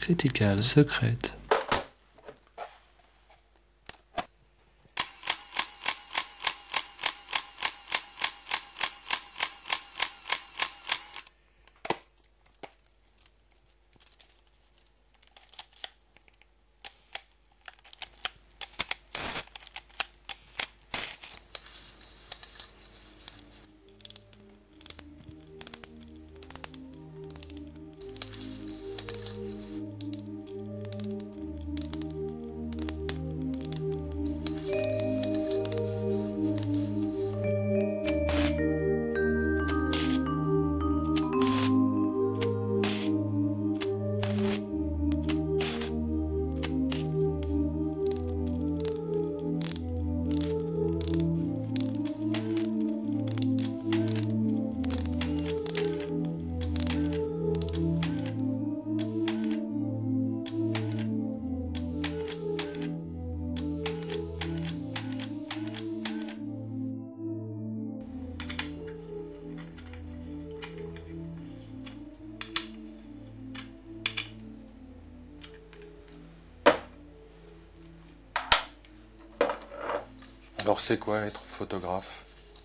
Critical Secret. Alors c'est quoi être photographe?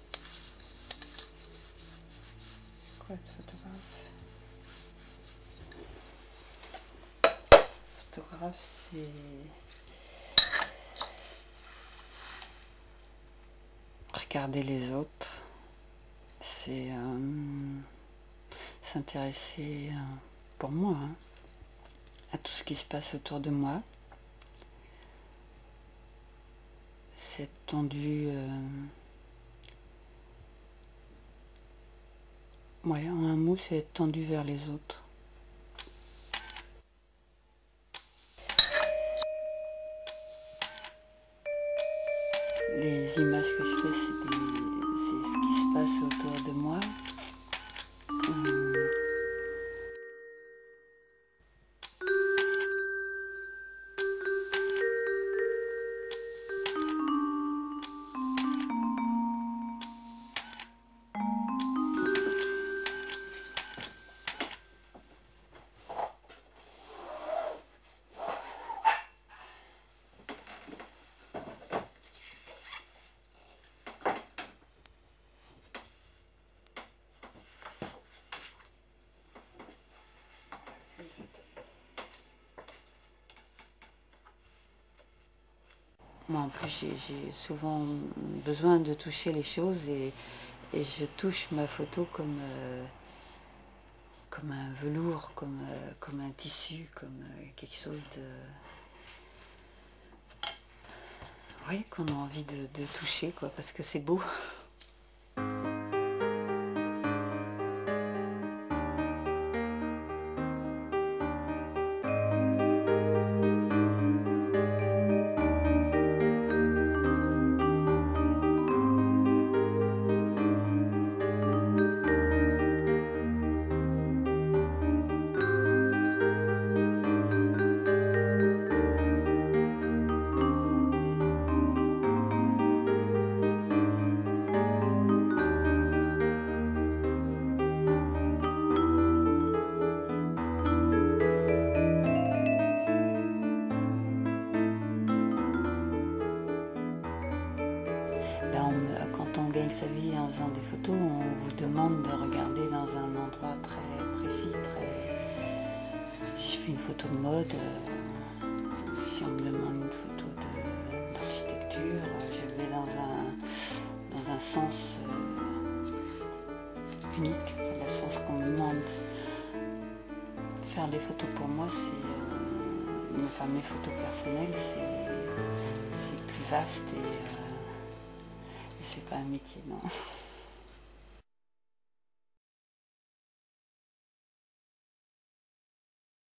Quoi être photographe? Photographe, c'est regarder les autres, c'est s'intéresser, pour moi, hein, à tout ce qui se passe autour de moi. C'est tendu, ouais, en un mot, c'est être tendu vers les autres. Les images que je fais, c'est ce qui se passe autour de moi. Moi, en plus, j'ai souvent besoin de toucher les choses et je touche ma photo comme un velours, comme un tissu, comme quelque chose de... Oui, qu'on a envie de toucher, quoi, parce que c'est beau. Là, quand on gagne sa vie en faisant des photos, on vous demande de regarder dans un endroit très précis, Si je fais une photo de mode, si on me demande une photo d'architecture, je vais dans un sens unique, le sens qu'on me demande. Faire des photos pour moi, mes photos personnelles, c'est plus vaste et c'est pas un métier, non.